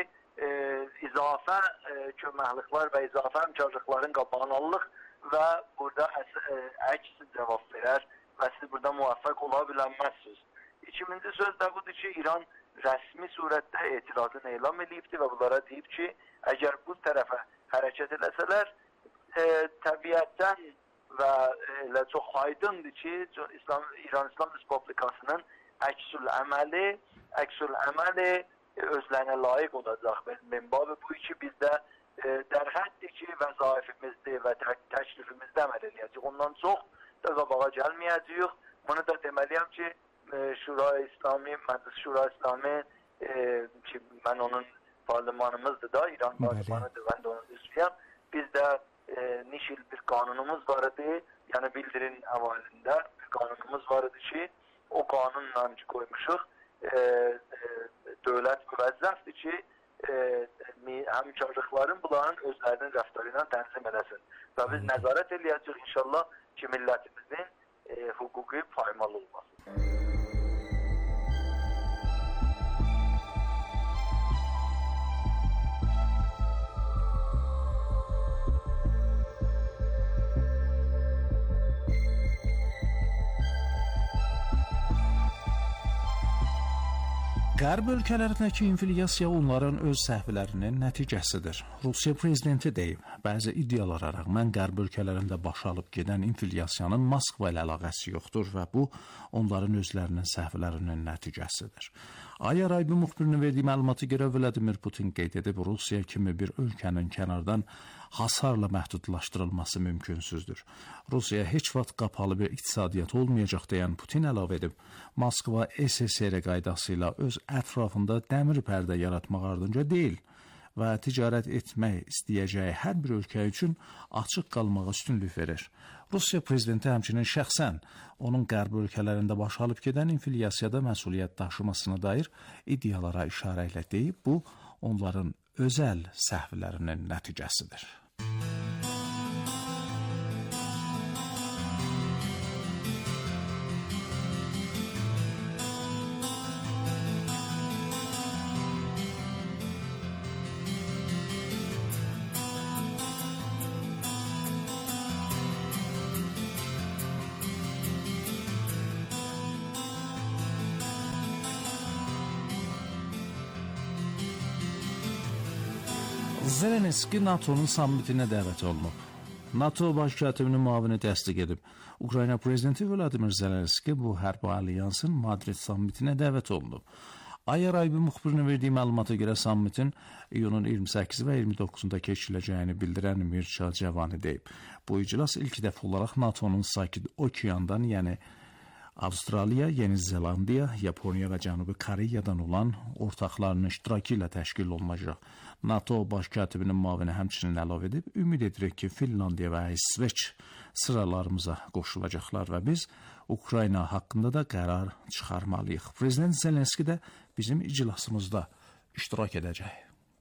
izafə köməkliklər və izafə həmkarlıqların qabağını alırıq və burada əks cavab verər və siz burada müvəffəq ola bilənməzsiniz. İkinci söz də budur ki, İran rəsmi surətdə etirazını elan edibdir və bunlara deyib ki, əgər bu tərəfə hərəkət eləsələr, təbiətdən və elə çox aydındır ki, İran İslam Respublikasının əksül əməli özlərinə layiq olacaq. Mənbəbi bu ki, bizdə dərhəddir ki, vəzaifimizdir və təklifimizdə əməl eləyəcək. Ondan çox da qabağa gəlməyəcəyik. Bunu da deməliyəm ki, Şura-i İslami, Məclis Şura-i İslami ki, mən onun parlamanımızdır da, İran parlamanıdır, mən də onun üzvüyəm. Bizdə nişil bir qanunumuz var idi, yəni bildirin əvalində bir qanunumuz var idi ki, o qanunla qoymuşuq. Dövlət müvəzzəfdir ki, həmkarlıqların bunların özlərinin rəftarı ilə tənzim eləsin. Və biz nəzarət eləyəcəyik inşallah ki, millətimizin hüquqi paymal olmasın. Qərb ölkələrindəki inflyasiya onların öz səhvlərinin nəticəsidir. Rusiya prezidenti deyib, bəzi iddialara rəğmən Qərb ölkələrində baş alıb gedən inflyasiyanın Moskva ilə əlaqəsi yoxdur və bu onların özlərinin səhvlərinin nəticəsidir. Ay-Araybi müxbirinin verdiyi məlumata görə Vladimir Putin qeyd edib, Rusiya kimi bir ölkənin kənardan hasarla məhdudlaşdırılması mümkünsüzdür. Rusiya heç vaxt qapalı bir iqtisadiyyat olmayacaq deyən Putin əlavə edib, Moskva SSR qaydası ilə öz ətrafında dəmir pərdə yaratmaq ardınca deyil və ticarət etmək istəyəcəyi hər bir ölkə üçün açıq qalmağa üstünlük verir. Rusiya prezidenti həmçinin şəxsən onun Qərb ölkələrində baş alıb gedən inflyasiyada məsuliyyət daşımasına dair iddialara işarə ilə deyib, bu onların özəl səhvlərinin nəticəsidir. Zelenski NATO'nun sammitinə dəvət olunub. NATO baş katibinin müavini təsdiq edib. Ukrayna prezidenti Vladimir Zelenski bu hərbi alyansın Madrid sammitinə dəvət olunub. Ay-Araybi müxbirinin verdiyi məlumata görə sammitin iyunun 28 və 29-da keçiriləcəyini bildirən Mircea Cavani deyib. Bu iclas ilk dəfə olaraq NATO'nun Sakit Okeandan, yəni Avstraliya, Yeni Zelandiya, Yaponiya və Cənubi Koreyadan olan ortaqlarının iştirakı ilə təşkil olunacaq. NATO baş katibinin müavini həmçinin əlavə edib, ümid edirik ki, Finlandiya və İsveç sıralarımıza qoşulacaqlar və biz Ukrayna haqqında da qərar çıxarmalıyıq. Prezident Zelenski də bizim iclasımızda iştirak edəcək.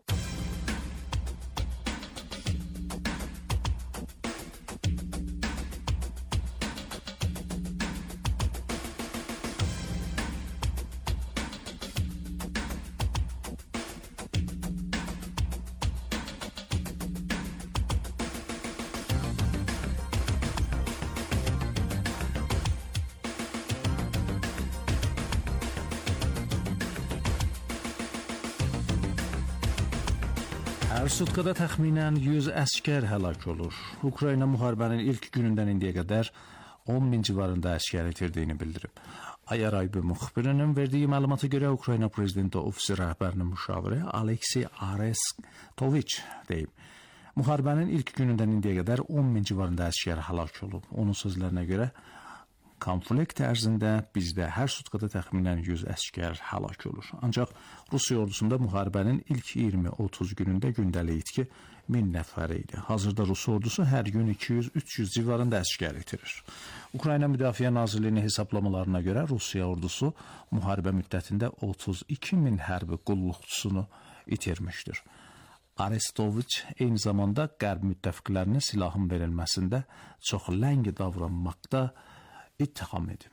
Hər sutkada təxminən 100 əskər həlak olur. Ukrayna müharibənin ilk günündən indiyə qədər 10.000 civarında əskər itirdiyini bildirib. Ay-Araybi müxbirinin verdiyi məlumata görə Ukrayna prezidenti ofisi rəhbərinin müşaviri Aleksey Arestoviç deyib. Müharibənin ilk günündən indiyə qədər 10.000 civarında əskər həlak olub. Onun sözlərinə görə konflikt ərzində bizdə hər sutkada təxminən 100 əskər həlak olur. Ancaq Rusiya ordusunda müharibənin ilk 20-30 günündə gündəlik itki 1000 nəfər idi. Hazırda Rus ordusu hər gün 200-300 civarında əskər itirir. Ukrayna Müdafiə Nazirliyinin hesablamalarına görə Rusiya ordusu müharibə müddətində 32.000 hərbi qulluqçusunu itirmişdir. Arestoviç eyni zamanda Qərb müttəfiqlərinin silahın verilməsində çox ləng davranmaqda ittiham edib.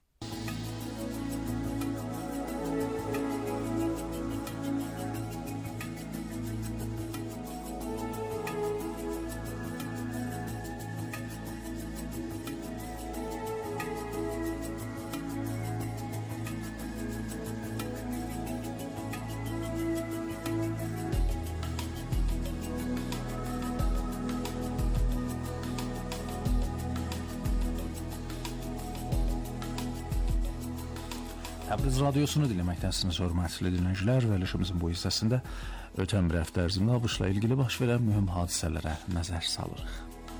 Təbriz radiosunu dinləməkdəsiniz, hörmətli dinləyicilər. Verilişimizin bu hissəsində ötən bir həftə ərzində ABŞ-la ilgili baş verən mühüm hadisələrə nəzər salırıq.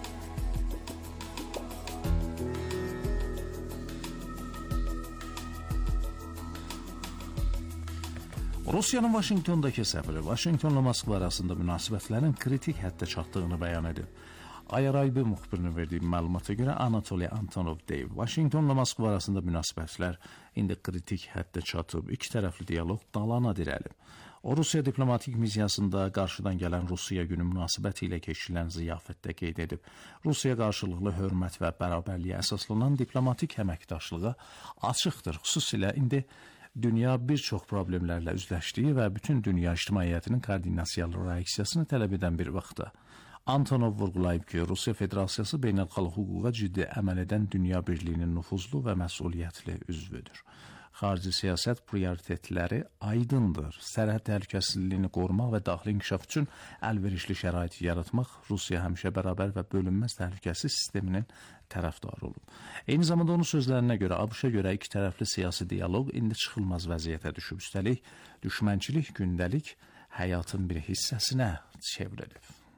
Rusiyanın Vaşinqtondakı səfiri Vaşinqtonla Moskva arasında münasibətlərin kritik həddə çatdığını bəyan edib. Ayaraybi müxbirinin verdiyi məlumata görə Anatoliy Antonov deyib, Vaşinqtonla Moskva arasında münasibətlər indi kritik həddə çatıb, iki tərəfli dialoq dalana dirəlib. O, Rusiya diplomatik missiyasında qarşıdan gələn Rusiya günü münasibəti ilə keçirilən ziyafətdə qeyd edib. Rusiya qarşılıqlı hörmət və bərabərliyə əsaslanan diplomatik əməkdaşlığa açıqdır. Xüsusilə indi dünya bir çox problemlərlə üzləşdiyi və bütün dünya ictimaiyyətinin koordinasiyalı reaksiyasını tələb edən bir vaxtda. Antonov vurğulayıb ki, Rusiya Federasiyası beynəlxalq hüquqa ciddi əməl edən dünya birliyinin nüfuzlu və məsuliyyətli üzvüdür. Xarici siyasət prioritetləri aydındır. Sərhəd təhlükəsizliyini qorumaq və daxili inkişaf üçün əlverişli şərait yaratmaq Rusiya həmişə bərabər və bölünməz təhlükəsizlik sisteminin tərəfdarı olub. Eyni zamanda onun sözlərinə görə ABŞ-a görə iki tərəfli siyasi dialoq indi çıxılmaz vəziyyətə düşüb. Üstəlik, düşmənçilik gündəlik həyatın bir hissəsinə çevrilib.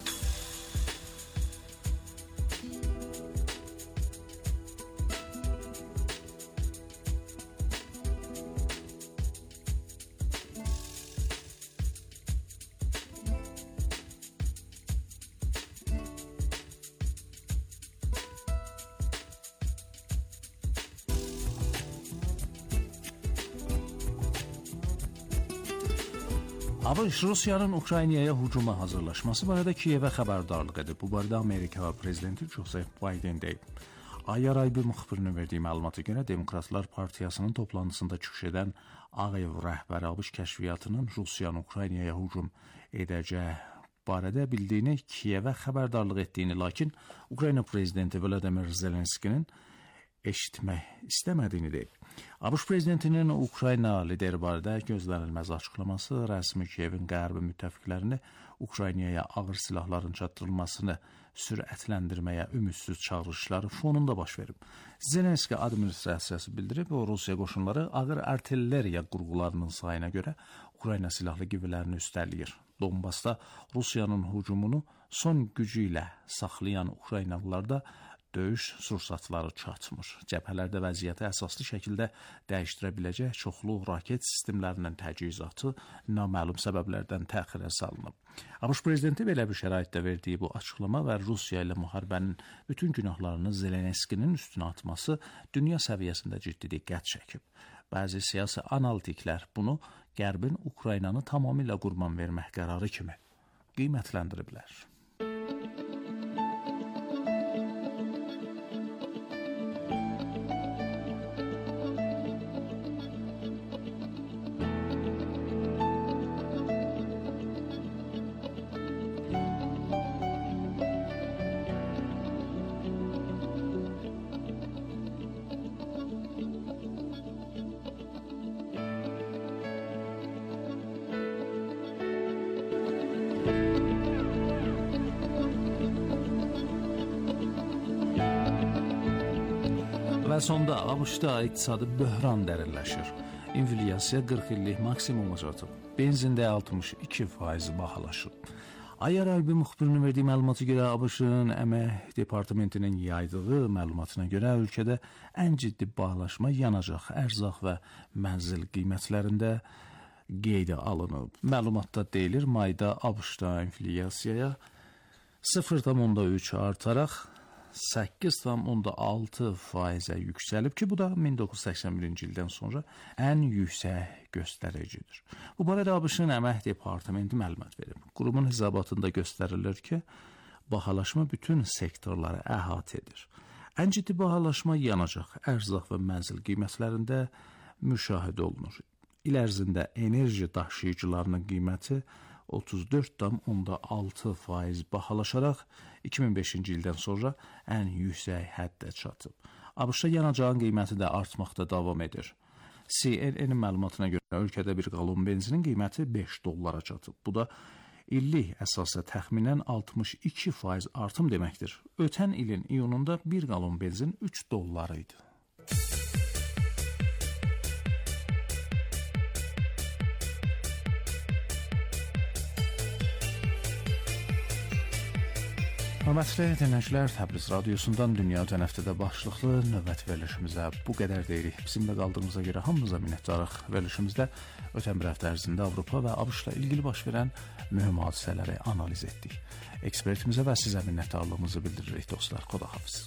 ABŞ Rusiyanın Ukraynaya hücuma hazırlaşması barədə Kiyevə xəbərdarlıq edib. Bu barədə Amerika prezidenti Joseph Biden deyib. Ayaraybi müxbirinin verdiyi məlumata görə Demokratlar Partiyasının toplantısında çıxış edən Ağ Ev rəhbəri ABŞ kəşfiyyatının Rusiyanın Ukraynaya hücum edəcəyi barədə bildiyini, Kiyevə xəbərdarlıq etdiyini, lakin Ukrayna prezidenti Volodymyr Zelenskinin eşitmək istəmədiyini deyib. ABŞ prezidentinin Ukrayna lideri barədə gözlənilməz açıqlaması rəsmi Kiyevin qərbi müttəfiqlərini Ukraynaya ağır silahların çatdırılmasını sürətləndirməyə ümidsiz çağırışları fonunda baş verib. Zelenski administrasiyası bildirib, o Rusiya qoşunları ağır artilleriya qurğularının sayına görə Ukrayna silahlı qüvvələrini üstələyir. Donbasda Rusiyanın hücumunu son gücü ilə saxlayan Ukraynalılarda döyüş sursatları çatmır. Cəbhələrdə vəziyyəti əsaslı şəkildə dəyişdirə biləcək çoxlu raket sistemlərinin təchizatı naməlum səbəblərdən təxirə salınıb. ABŞ prezidenti belə bir şəraitdə verdiyi bu açıqlama və Rusiya ilə müharibənin bütün günahlarını Zelenskinin üstünə atması dünya səviyyəsində ciddi diqqət çəkib. Bəzi siyasi analitiklər bunu Qərbin Ukraynanı tamamilə qurban vermək qərarı kimi qiymətləndiriblər. Və sonda ABŞ-da iqtisadi böhran dərinləşir. İnflyasiya 40 illik maksimuma çatıb. Benzində 62% bahalaşıb. Ayaraybi müxbirinin verdiyi məlumata görə ABŞ-ın Əmək Departamentinin yaydığı məlumatına görə ölkədə ən ciddi bahalaşma yanacaq, ərzaq və mənzil qiymətlərində qeydə alınıb. Məlumatda deyilir, mayda ABŞ-da inflyasiyaya 0,3 artaraq 8,6%-ə yüksəlib ki, bu da 1981-ci ildən sonra ən yüksək göstəricidir. Bu barədə ABŞ-ın Əmək Departamenti məlumat verib. Qurumun hesabatında göstərilir ki, bahalaşma bütün sektorları əhatə edir. Ən ciddi bahalaşma yanacaq, ərzaq və mənzil qiymətlərində müşahidə olunur. İl ərzində enerji daşıyıcılarının qiyməti 34,6% bahalaşaraq 2005-ci ildən sonra ən yüksək həddə çatıb. ABŞ-da yanacağın qiyməti də artmaqda davam edir. CNN-in məlumatına görə ölkədə bir qalon benzinin qiyməti $5 çatıb. Bu da illik əsasda təxminən 62% artım deməkdir. Ötən ilin iyununda bir qalon benzin $3 idi. Hörmətli dinləyicilər, Təbriz radiosundan dünya ötən həftədə başlıqlı növbəti verilişimizə bu qədər deyirik. Bizimlə qaldığınıza görə hamınıza minnətdarıq. Verilişimizdə ötən bir həftə ərzində Avropa və ABŞ-la ilgili baş verən mühüm hadisələri analiz etdik. Ekspertimizə və sizə minnətdarlığımızı bildiririk dostlar. Xudahafiz.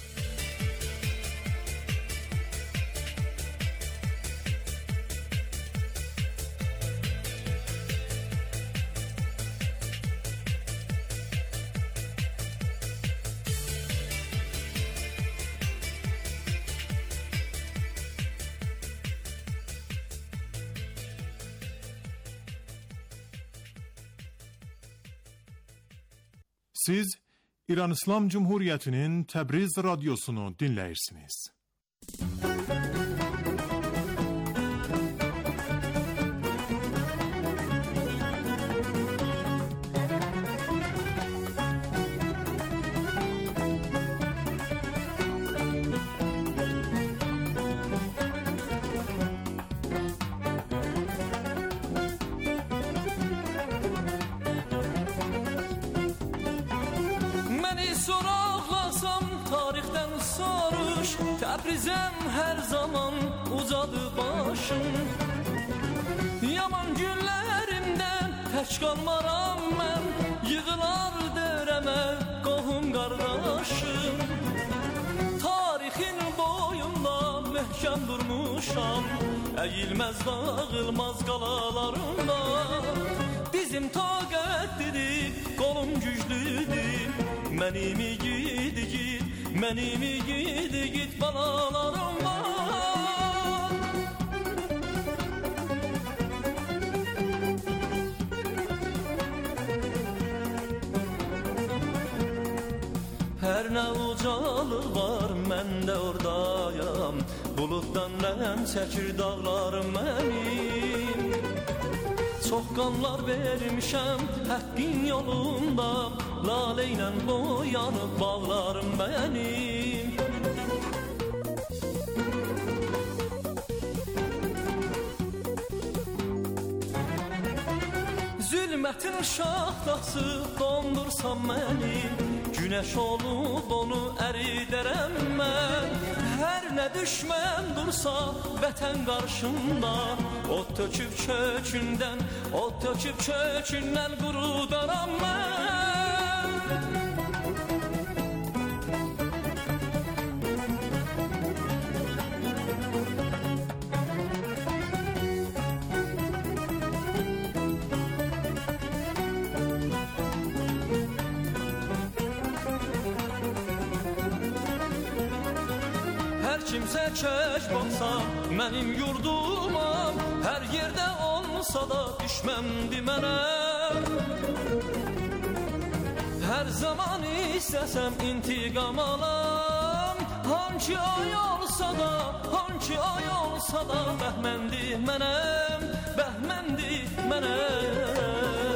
Siz İran İslam Cumhuriyeti'nin Təbriz radyosunu dinləyirsiniz. Təbrizəm hər zaman ucadı başım. Yaman günlərimdən tək qalmaram mən, yığılar dərəmə qohum qardaşım. Tarixin boyunda möhkəm durmuşam, əyilməz dağılmaz qalalarımda. Dizim taqətlidir, qolum güclüdür, mənim igid, mənim igid balalarım var. Hər nə ucalıq var, mən də oradayam. Buluddan rəm çəkir dağlarım mənim. Çox qanlar vermişəm həqqin yolunda, lalə ilə boyanıb bağlarım mənim. Zülmətin şaxtası dondursam məni, günəş olub onu əridərəm mən. Hər nə düşmən dursa vətən qarşımda, od töküb kökündən qurudaram mən. Kimsə kək baxsa mənim yurduma, hər yerdə olsa da düşməndir mənə. Hər zaman istəsəm intiqam alam, hanki ay olsa da bəhməndir mənəm, bəhməndir mənəm.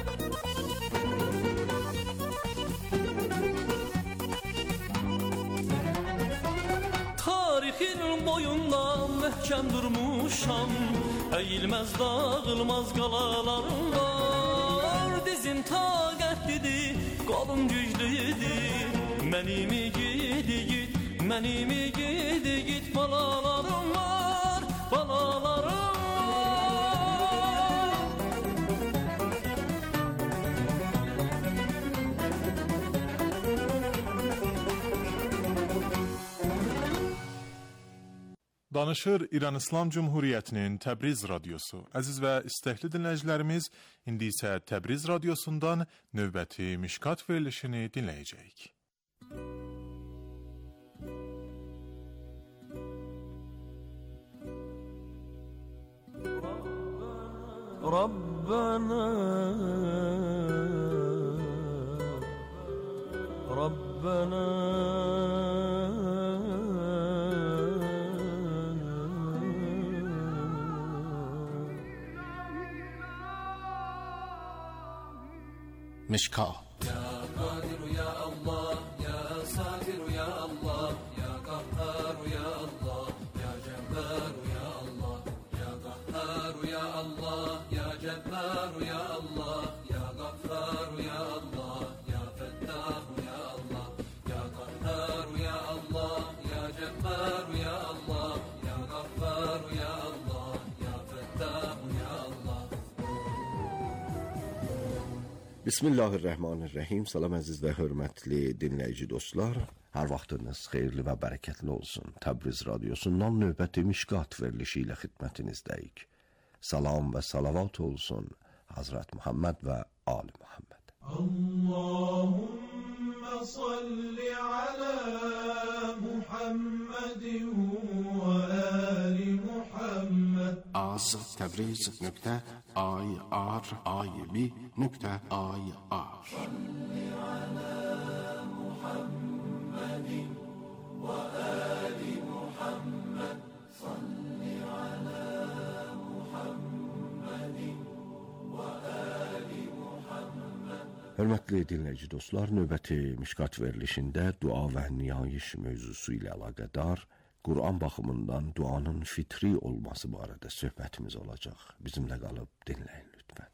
Tarixin boyunda möhkəm durmuşam, əyilməz dağılmaz qalalarım var. Dizim taqətlidir, qolum güclüdür, mənim igid balalarım var, balalarım var. Danışır İran İslam Cumhuriyeti'nin Təbriz radyosu. Əziz və istəkli dinləyicilərimiz, indi isə Təbriz radyosundan növbəti Mişkat verilişini dinləyəcəyik. Rabbana Mişkat. Ya Kadir ya Allah, ya Satir ya Allah, ya Kahhar ya Allah, ya Cebbar ya Allah, ya Kahhar ya Allah, ya Cebbar ya Allah, ya Gaffar ya Allah, ya Fettah ya Bismillahirrahmanirrahim. Salam əziz və hörmətli dinləyici dostlar. Hər vaxtınız xeyirli və bərəkətli olsun. Təbriz radiosundan növbəti Mişqat verilişi ilə xidmətinizdəyik. Salam və salavat olsun Hazret Muhammed və Ali Muhammed. Allahümme salli ala Muhammedin və ali Muhammed. az Təbriz.ir.ib.ir Salli ala Muhammedin və ali Muhammed. Salli ala Muhammedin və ali Muhammed. Hörmətli dinləyici dostlar, növbəti Mişqat verilişində dua və niyayiş mövzusu ilə əlaqədar Qur'an baxımından duanın fitri olması barədə söhbətimiz olacaq. Bizimlə qalıb dinləyin lütfən.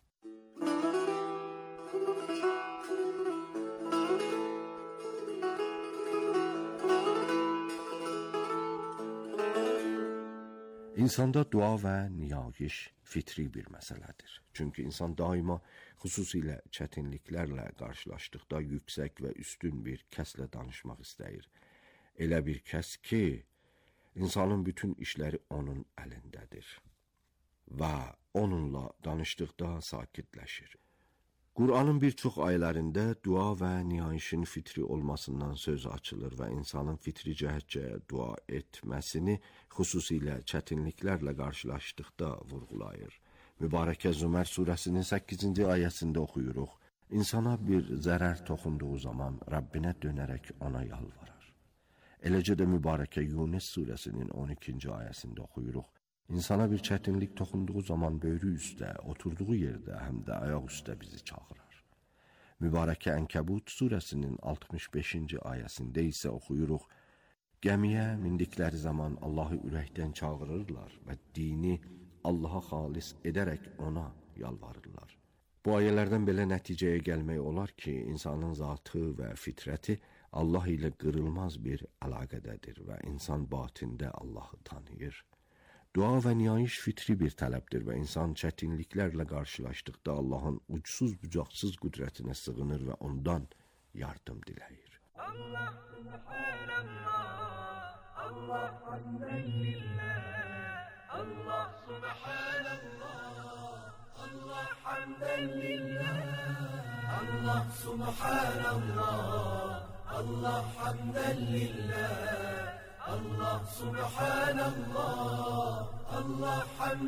İnsanda dua və niyayiş fitri bir məsələdir. Çünki insan daima xüsusilə çətinliklərlə qarşılaşdıqda yüksək və üstün bir kəslə danışmaq istəyir. Elə bir kəs ki, İnsanın bütün işləri onun əlindədir və onunla danışdıqda sakitləşir. Qur'anın bir çox ayələrində dua və niyayişin fitri olmasından söz açılır və insanın fitri cəhətcə dua etməsini xüsusilə çətinliklərlə qarşılaşdıqda vurğulayır. Mübarəkə Zümər surəsinin 8-ci ayəsində oxuyuruq. İnsana bir zərər toxunduğu zaman Rəbbinə dönərək ona yalvarar. Eləcə də mübarəkə Yunus surəsinin 12-ci ayəsində oxuyuruq. İnsana bir çətinlik toxunduğu zaman böyrü üstə, oturduğu yerdə, həm də ayaq üstə bizi çağırar. Mübarəkə Ənkəbut surəsinin 65-ci ayəsində isə oxuyuruq. Gəmiyə mindikləri zaman Allahı ürəkdən çağırırlar və dini Allaha xalis edərək ona yalvarırlar. Bu ayələrdən belə nəticəyə gəlmək olar ki, insanın zatı və fitrəti Allah ilə qırılmaz bir əlaqədədir və insan batində Allahı tanıyır. Dua və niyayiş fitri bir tələbdir və insan çətinliklərlə qarşılaşdıqda Allahın ucsuz-bucaqsız qüdrətinə sığınır və ondan yardım diləyir. Allah subhanallah, Allah hamdəlillah, Allah subhanallah, Allah hamdəlillah, Allah subhanallah, Allah hamdəlillah, Allah subhanallah, Allah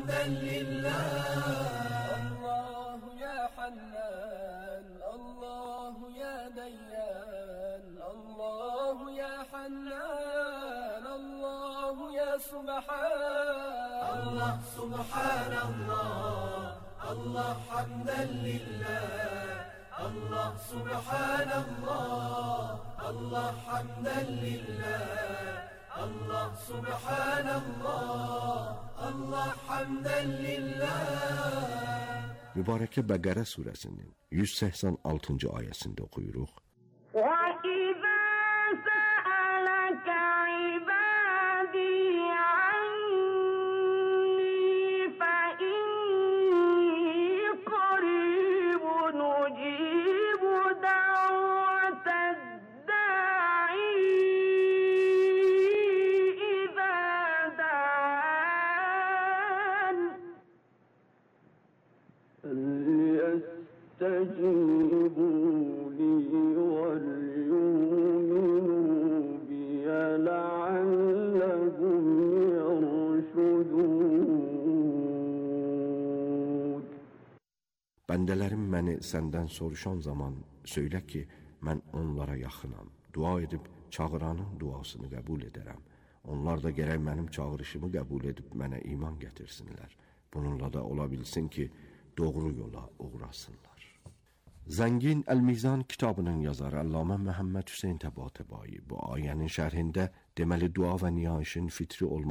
hamdəlillah. Allahu ya Hannan, Allahu ya Dayyan, Allahu ya Hannan, Allahu ya Subhan. Allah subhanallah, Allah hamdəlillah, Allah subhanallah, Allah hamdəlillah, Allah subhanallah, Allah hamdəlillah. Mübarəkə Bəqərə surəsinin 186-cı ayəsində oxuyuruq. Bəndələrim məni səndən soruşan zaman söylə ki, mən onlara yaxınam. Dua edib çağıranın duasını qəbul edərəm. Onlar da gərək mənim çağırışımı qəbul edib mənə iman gətirsinlər. Bununla da ola bilsin ki, doğru yola uğrasınlar. Zəngin Əl-Mizan kitabının yazarı Əllamə Məhəmməd Hüseyn Təbatəbai bu ayənin şərhində deməli dua və niyayişin fitri olması